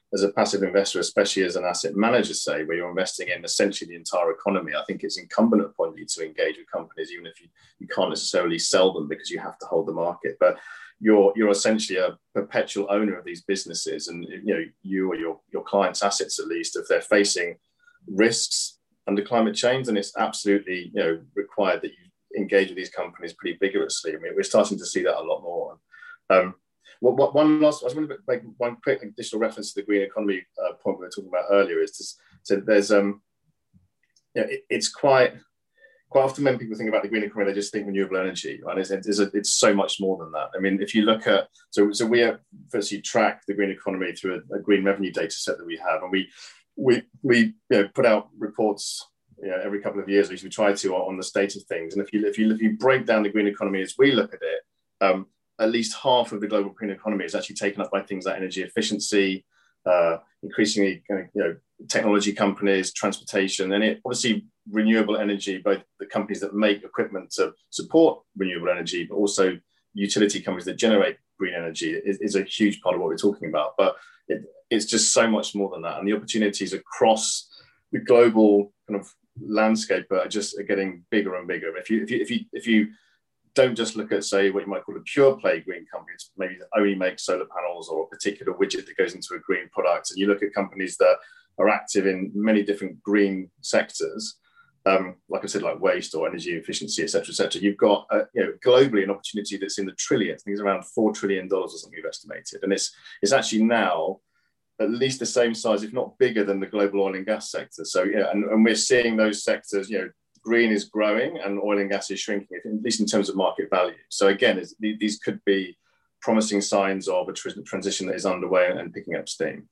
C: as a passive investor, especially as an asset manager, say, where you're investing in essentially the entire economy, I think it's incumbent upon you to engage with companies, even if you, you can't necessarily sell them because you have to hold the market. But you're you're essentially a perpetual owner of these businesses, and you know you or your your clients' assets, at least, if they're facing risks under climate change, then it's absolutely you know required that you engage with these companies pretty vigorously. I mean, we're starting to see that a lot more. Um, what, what one last, I was going to make one quick additional reference to the green economy uh, point we were talking about earlier. Is to, so there's um, you know, it, it's quite. Quite often when people think about the green economy, they just think renewable energy, right? It's, it's, it's so much more than that. I mean, if you look at, so so we have firstly track the green economy through a, a green revenue data set that we have, and we we we you know put out reports you know, every couple of years, which we try to on the state of things. And if you if you if you break down the green economy as we look at it, um, at least half of the global green economy is actually taken up by things like energy efficiency, uh, increasingly you know technology companies, transportation, and it obviously renewable energy, both the companies that make equipment to support renewable energy, but also utility companies that generate green energy is, is a huge part of what we're talking about. But it, it's just so much more than that. And the opportunities across the global kind of landscape are just are getting bigger and bigger. If you, if you, if you, if you don't just look at, say, what you might call a pure play green company, it's maybe that only make solar panels or a particular widget that goes into a green product, and you look at companies that are active in many different green sectors, Um, like I said, like waste or energy efficiency, et cetera, et cetera. You've got, uh, you know, globally an opportunity that's in the trillions. I think it's around four trillion dollars or something we've estimated. And it's it's actually now at least the same size, if not bigger, than the global oil and gas sector. So, yeah, and, and we're seeing those sectors, you know, green is growing and oil and gas is shrinking, at least in terms of market value. So again, it's, these could be promising signs of a transition that is underway and picking up steam.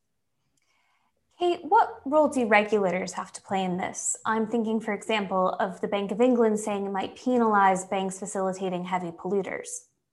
A: Kate, what role do regulators have to play in this? I'm thinking, for example, of the Bank of England saying it might penalize banks facilitating heavy polluters.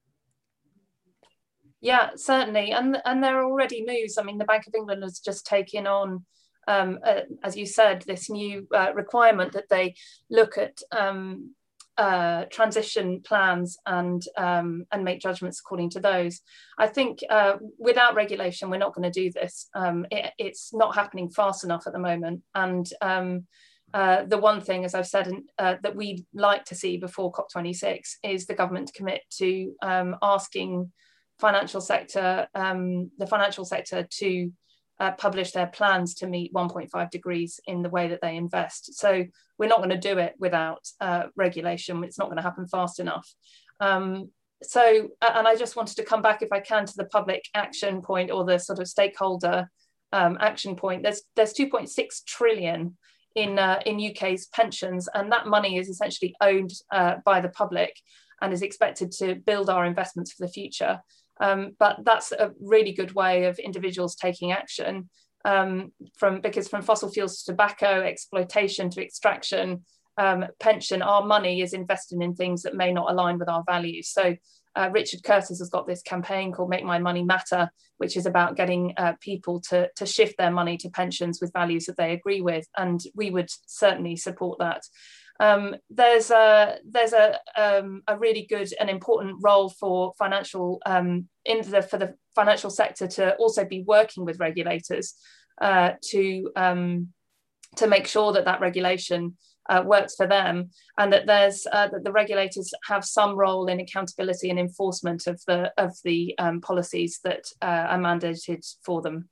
D: Yeah, certainly. And, and there are already moves. I mean, the Bank of England has just taken on, um, uh, as you said, this new uh, requirement that they look at um, uh, transition plans and um, and make judgments according to those. I think uh, without regulation, we're not going to do this. Um, it, it's not happening fast enough at the moment. And um, uh, the one thing, as I've said, uh, that we'd like to see before COP twenty-six is the government to commit to um, asking financial sector, um, the financial sector to Uh, publish their plans to meet one point five degrees in the way that they invest. So we're not going to do it without uh, regulation. It's not going to happen fast enough. Um, so, and I just wanted to come back, if I can, to the public action point or the sort of stakeholder um, action point. There's there's two point six trillion in uh, in U K's pensions, and that money is essentially owned uh, by the public and is expected to build our investments for the future. Um, but that's a really good way of individuals taking action um, from because from fossil fuels to tobacco, exploitation to extraction, um, pension, our money is invested in things that may not align with our values. So uh, Richard Curtis has got this campaign called Make My Money Matter, which is about getting uh, people to, to shift their money to pensions with values that they agree with. And we would certainly support that. Um, there's a there's a um, a really good and important role for financial um, in the for the financial sector to also be working with regulators uh, to um, to make sure that that regulation uh, works for them, and that there's uh, that the regulators have some role in accountability and enforcement of the of the um, policies that uh, are mandated for them.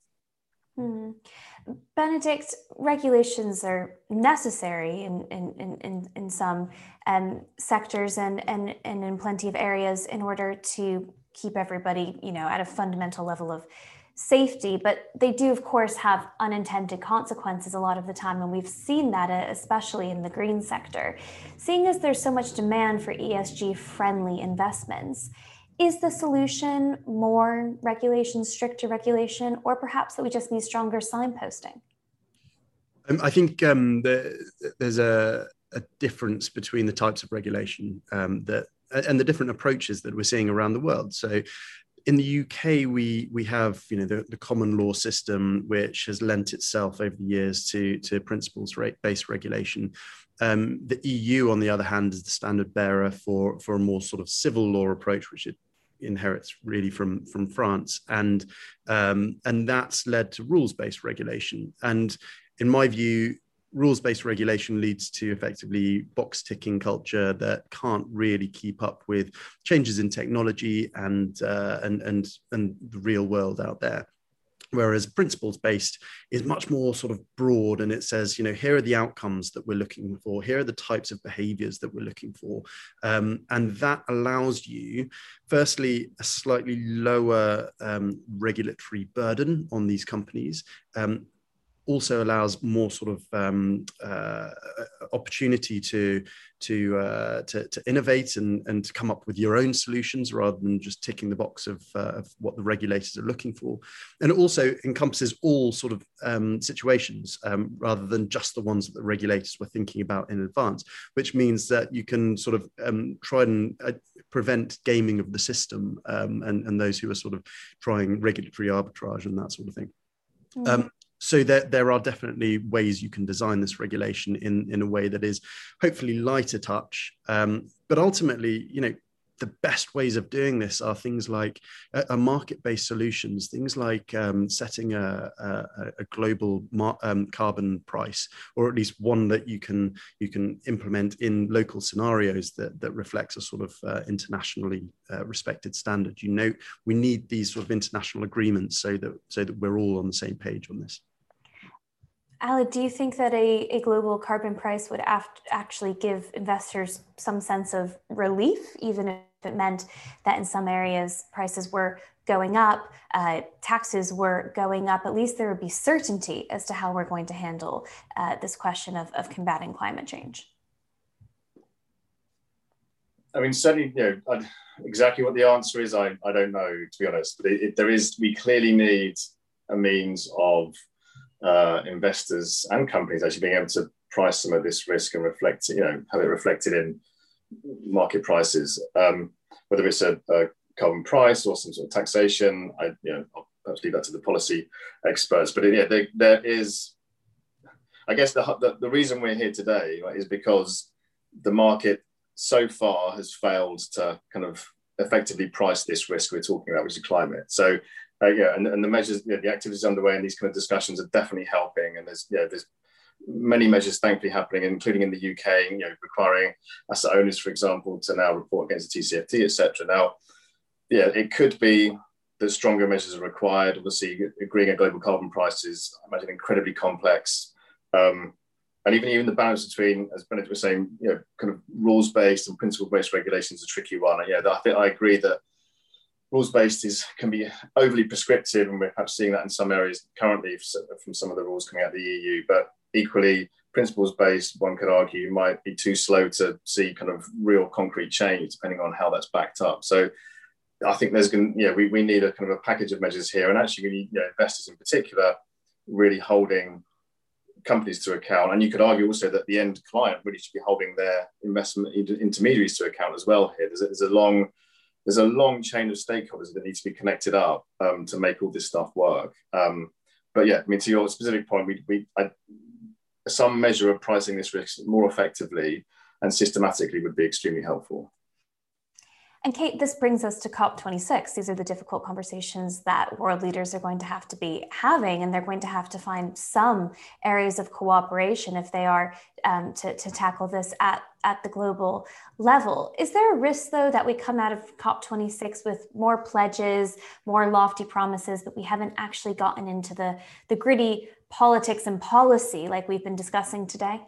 A: Hmm. Benedict, regulations are necessary in, in, in, in some um, sectors and, and, and in plenty of areas in order to keep everybody, you know, at a fundamental level of safety. But they do, of course, have unintended consequences a lot of the time. And we've seen that, especially in the green sector. Seeing as there's so much demand for E S G-friendly investments, is the solution more regulation, stricter regulation, or perhaps that we just need stronger signposting?
B: Um, I think um, the, there's a, a difference between the types of regulation um, that and the different approaches that we're seeing around the world. So in the U K, we we have you know the, the common law system, which has lent itself over the years to, to principles-based regulation. Um, the E U, on the other hand, is the standard bearer for, for a more sort of civil law approach, which it inherits really from, from France. And, um, and that's led to rules-based regulation. And in my view, rules-based regulation leads to effectively box-ticking culture that can't really keep up with changes in technology and, uh, and, and, and the real world out there. Whereas principles-based is much more sort of broad, and it says, you know, here are the outcomes that we're looking for. Here are the types of behaviors that we're looking for. Um, and that allows you, firstly, a slightly lower um, regulatory burden on these companies. Um, also allows more sort of um, uh, opportunity to to, uh, to to innovate and and to come up with your own solutions rather than just ticking the box of, uh, of what the regulators are looking for. And it also encompasses all sort of um, situations um, rather than just the ones that the regulators were thinking about in advance, which means that you can sort of um, try and uh, prevent gaming of the system um, and, and those who are sort of trying regulatory arbitrage and that sort of thing. Mm. Um, So there, there are definitely ways you can design this regulation in, in a way that is hopefully lighter touch. Um, but ultimately, you know, the best ways of doing this are things like a, a market-based solutions, things like um, setting a, a, a global mar- um, carbon price, or at least one that you can you can implement in local scenarios that, that reflects a sort of uh, internationally uh, respected standard. You know, we need these sort of international agreements so that so that we're all on the same page on this.
A: Ali, do you think that a, a global carbon price would aft- actually give investors some sense of relief, even if it meant that in some areas prices were going up, uh, taxes were going up? At least there would be certainty as to how we're going to handle uh, this question of, of combating climate change.
C: I mean, certainly, you know, I'd, exactly what the answer is, I, I don't know, to be honest. But it, it, there is, we clearly need a means of Uh, investors and companies actually being able to price some of this risk and reflect, you know, have it reflected in market prices, um, whether it's a, a carbon price or some sort of taxation. I, you know, I'll perhaps leave that to the policy experts. But yeah, there, there is, I guess, the, the the reason we're here today, right, is because the market so far has failed to kind of effectively price this risk we're talking about, which is climate. So. Uh, yeah, and, and the measures, you know, the activities underway in these kind of discussions are definitely helping. And there's, you know, there's many measures thankfully happening, including in the U K, you know, requiring asset owners, for example, to now report against the T C F D, et cetera. Now, yeah, it could be that stronger measures are required. Obviously, agreeing a global carbon price is, I imagine, incredibly complex. Um, and even, even the balance between, as Benedict was saying, you know, kind of rules-based and principle-based regulations is a tricky one. And yeah, I think I agree that rules-based is can be overly prescriptive, and we're perhaps seeing that in some areas currently from some of the rules coming out of the E U. But equally, principles-based, one could argue, might be too slow to see kind of real concrete change, depending on how that's backed up. So I think there's going, yeah, we, we need a kind of a package of measures here, and actually we need, you know, investors in particular really holding companies to account. And you could argue also that the end client really should be holding their investment intermediaries to account as well here. There's a, there's a long There's a long chain of stakeholders that need to be connected up um, to make all this stuff work. Um, but yeah, I mean, to your specific point, we, we I, some measure of pricing this risk more effectively and systematically would be extremely helpful.
A: And Kate, this brings us to COP twenty-six. These are the difficult conversations that world leaders are going to have to be having, and they're going to have to find some areas of cooperation if they are um, to, to tackle this at, at the global level. Is there a risk, though, that we come out of COP twenty-six with more pledges, more lofty promises, but we haven't actually gotten into the, the gritty politics and policy like we've been discussing today?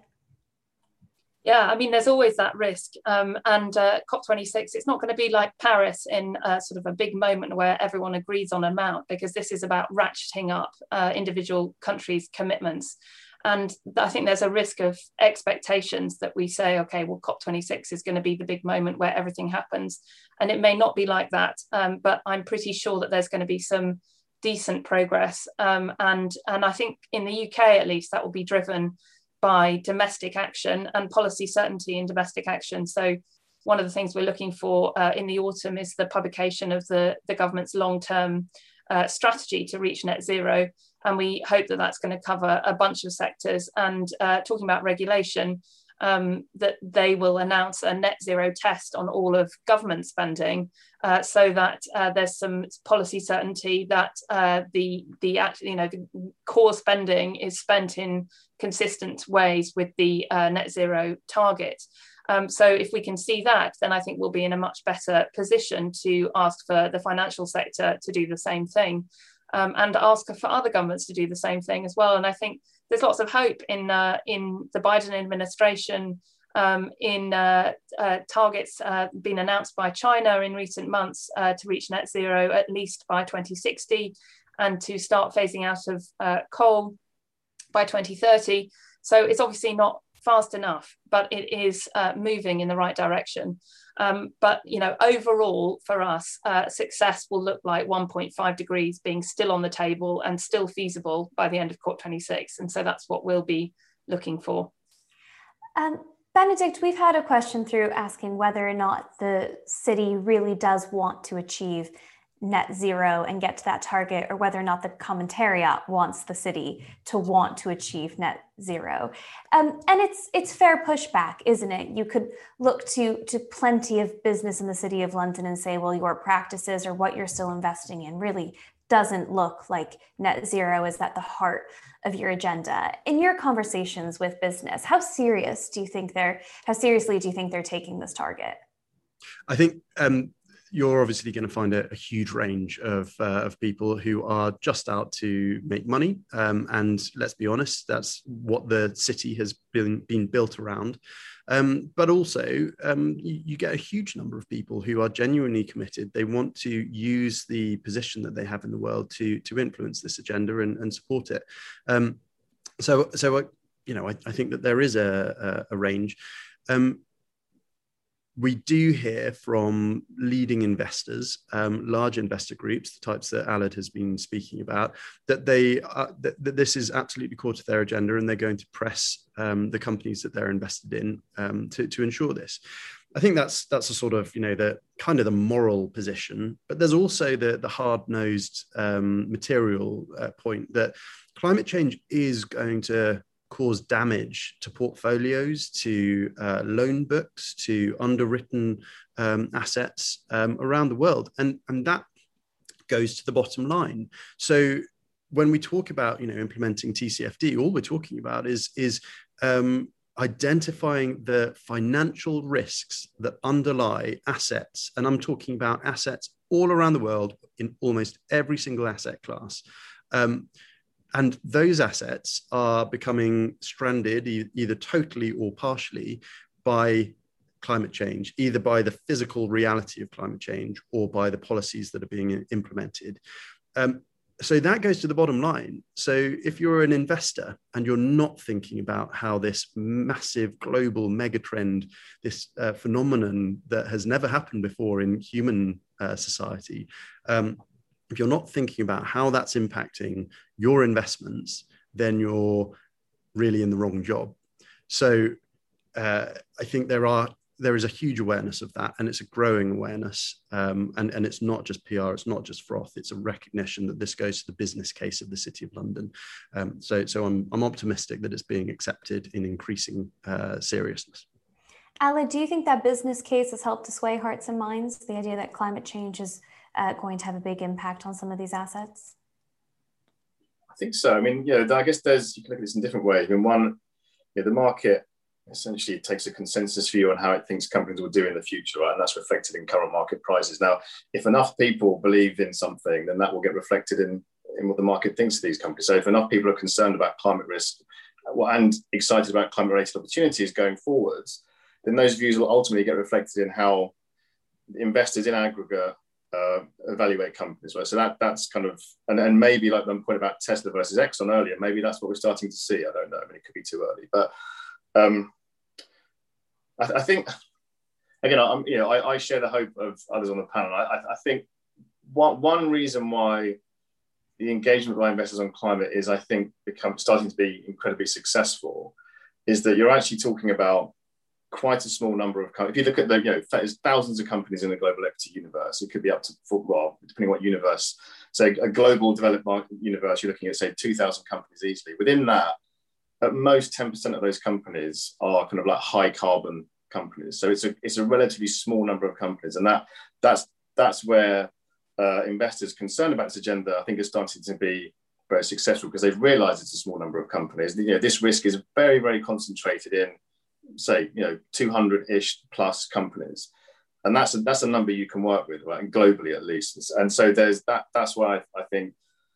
D: Yeah, I mean, there's always that risk. Um, and uh, COP twenty-six, it's not going to be like Paris in uh, sort of a big moment where everyone agrees on an amount, because this is about ratcheting up uh, individual countries' commitments. And I think there's a risk of expectations that we say, okay, well, COP twenty-six is going to be the big moment where everything happens. And it may not be like that, um, but I'm pretty sure that there's going to be some decent progress. Um, and, and I think in the U K, at least, that will be driven by domestic action and policy certainty in domestic action. So one of the things we're looking for uh, in the autumn is the publication of the, the government's long-term uh, strategy to reach net zero. And we hope that that's going to cover a bunch of sectors. And uh, talking about regulation, um, that they will announce a net zero test on all of government spending, uh, so that uh, there's some policy certainty that uh, the the you know the core spending is spent in consistent ways with the uh, net zero target. Um, so if we can see that, then I think we'll be in a much better position to ask for the financial sector to do the same thing, um, and ask for other governments to do the same thing as well. And I think there's lots of hope in uh, in the Biden administration, um, in uh, uh, targets uh, being announced by China in recent months uh, to reach net zero at least by twenty sixty, and to start phasing out of uh, coal by twenty thirty. So it's obviously not fast enough, but it is uh, moving in the right direction. Um, but, you know, overall for us, uh, success will look like one point five degrees being still on the table and still feasible by the end of COP twenty-six. And so that's what we'll be looking for.
A: Um, Benedict, we've had a question through asking whether or not the city really does want to achieve net zero and get to that target, or whether or not the commentariat wants the city to want to achieve net zero. Um, and it's it's fair pushback, isn't it? You could look to, to plenty of business in the City of London and say, well, your practices or what you're still investing in really doesn't look like net zero is at the heart of your agenda. In your conversations with business, how serious do you think they're, how seriously do you think they're taking this target?
B: I think um, you're obviously going to find a, a huge range of uh, of people who are just out to make money. Um, and let's be honest, that's what the city has been, been built around. Um, but also, um, you, you get a huge number of people who are genuinely committed. They want to use the position that they have in the world to, to influence this agenda and, and support it. Um, so, so I, you know, I, I think that there is a, a, a range. Um, We do hear from leading investors, um, large investor groups, the types that Aled has been speaking about, that they are, that, that this is absolutely core to their agenda, and they're going to press um, the companies that they're invested in um, to, to ensure this. I think that's that's a sort of, you know, the kind of the moral position, but there's also the the hard-nosed um, material uh, point that climate change is going to cause damage to portfolios, to uh, loan books, to underwritten um, assets um, around the world. And, and that goes to the bottom line. So when we talk about, you know, implementing T C F D, all we're talking about is, is um, identifying the financial risks that underlie assets. And I'm talking about assets all around the world in almost every single asset class. Um, And those assets are becoming stranded, e- either totally or partially, by climate change, either by the physical reality of climate change or by the policies that are being implemented. Um, so that goes to the bottom line. So if you're an investor and you're not thinking about how this massive global megatrend, this uh, phenomenon that has never happened before in human uh, society, um, if you're not thinking about how that's impacting your investments, then you're really in the wrong job. So uh, I think there are there is a huge awareness of that, and it's a growing awareness. Um, and, and it's not just P R, it's not just froth, it's a recognition that this goes to the business case of the City of London. Um, so so I'm, I'm optimistic that it's being accepted in increasing uh, seriousness.
A: Aled, do you think that business case has helped to sway hearts and minds, the idea that climate change is Uh, going to have a big impact on some of these assets?
C: I think so. I mean, you know, I guess there's, you can look at this in different ways. I mean, one, you know, the market essentially takes a consensus view on how it thinks companies will do in the future, right? And that's reflected in current market prices. Now, if enough people believe in something, then that will get reflected in, in what the market thinks of these companies. So if enough people are concerned about climate risk and excited about climate-related opportunities going forwards, then those views will ultimately get reflected in how investors in aggregate Uh, evaluate companies, right? So that that's kind of, and, and maybe like the point about Tesla versus Exxon earlier, maybe that's what we're starting to see. I don't know. I mean, it could be too early, but um, I, I think again, I'm you know I, I share the hope of others on the panel. I, I think one one reason why the engagement by investors on climate is, I think, become starting to be incredibly successful, is that you're actually talking about quite a small number of companies. If you look at the, you know, there's thousands of companies in the global equity universe. It could be up to, well, depending on what universe. So a global developed market universe, you're looking at, say, two thousand companies easily. Within that, at most ten percent of those companies are kind of like high carbon companies. So it's a it's a relatively small number of companies, and that that's that's where uh, investors concerned about this agenda, I think, is starting to be very successful, because they've realised it's a small number of companies. You know, this risk is very, very concentrated in, say, you know, two hundred-ish plus companies, and that's a, that's a number you can work with, right? And globally at least. And so there's that. That's why I, I think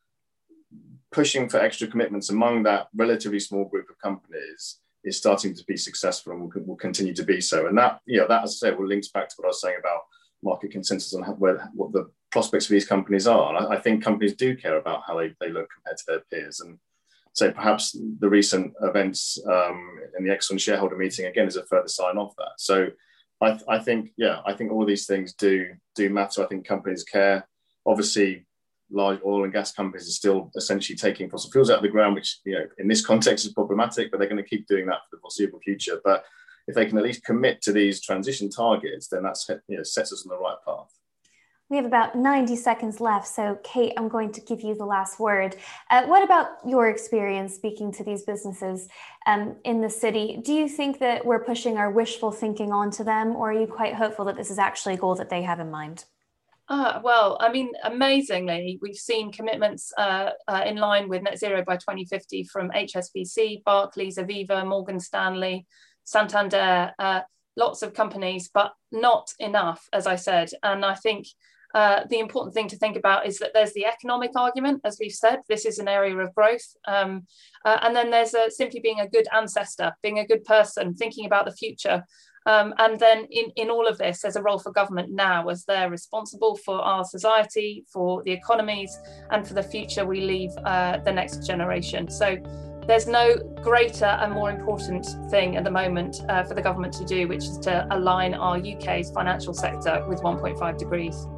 C: pushing for extra commitments among that relatively small group of companies is starting to be successful, and will, will continue to be so. And that, you know, that, as I say, will links back to what I was saying about market consensus on how, where, what the prospects for these companies are. And I, I think companies do care about how they, they look compared to their peers. And so perhaps the recent events um, in the Exxon shareholder meeting, again, is a further sign of that. So I, I think, yeah, I think all of these things do, do matter. I think companies care. Obviously, large oil and gas companies are still essentially taking fossil fuels out of the ground, which, you know, in this context is problematic, but they're going to keep doing that for the foreseeable future. But if they can at least commit to these transition targets, then that's, you know, sets us on the right path.
A: We have about ninety seconds left. So Kate, I'm going to give you the last word. Uh, what about your experience speaking to these businesses um, in the city? Do you think that we're pushing our wishful thinking onto them, or are you quite hopeful that this is actually a goal that they have in mind?
D: Uh, well, I mean, amazingly, we've seen commitments uh, uh, in line with net zero by twenty fifty from H S B C, Barclays, Aviva, Morgan Stanley, Santander, uh, lots of companies, but not enough, as I said. And I think uh, the important thing to think about is that there's the economic argument, as we've said, this is an area of growth. Um, uh, and then there's a, simply being a good ancestor, being a good person, thinking about the future. Um, and then in, in all of this, there's a role for government now, as they're responsible for our society, for the economies, and for the future we leave uh, the next generation. So there's no greater and more important thing at the moment uh, for the government to do, which is to align our U K's financial sector with one point five degrees.